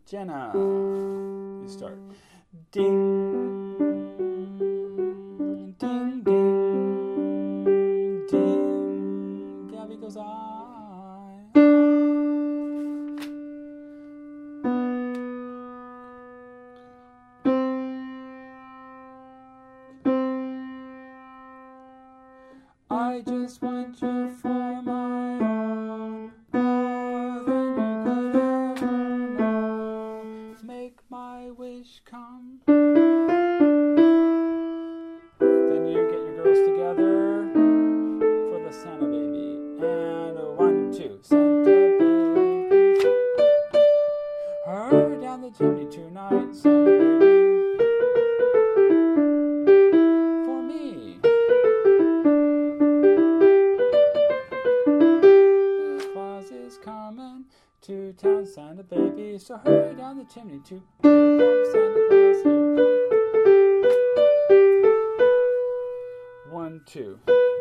Jenna, you start. Ding, ding, ding, ding. Gabby goes, I just want you for my own, more than you could ever know. Make my wish come. Then you get your girls together for the Santa baby. And 1, 2, Santa baby. Hurry down the chimney tonight, Santa baby. For me. Coming to town, Santa baby, so hurry down the chimney to here comes Santa Claus, here comes. 1, 2.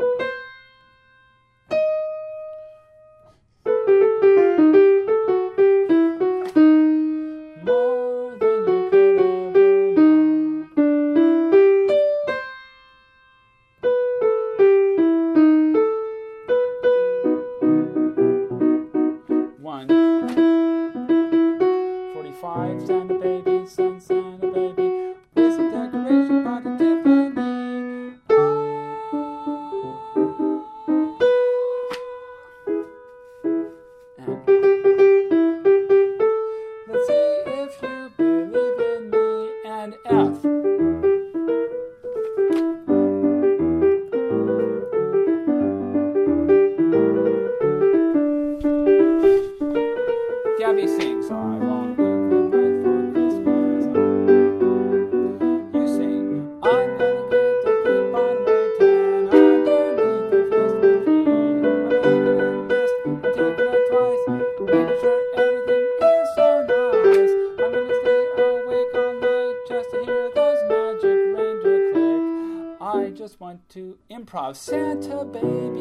More than you could ever know. 45, Santa baby, Santa baby, with a decoration by Tiffany. And let's see if you believe in me. And F. Gabby sings, I won't give you right for Christmas. You sing, I'm gonna get the keep on waiting underneath the Christmas tree. I'm making a list, I'm taking it twice, making sure everything is so nice. I'm gonna stay awake all night just to hear those magic reindeer click. I just want to improv Santa baby.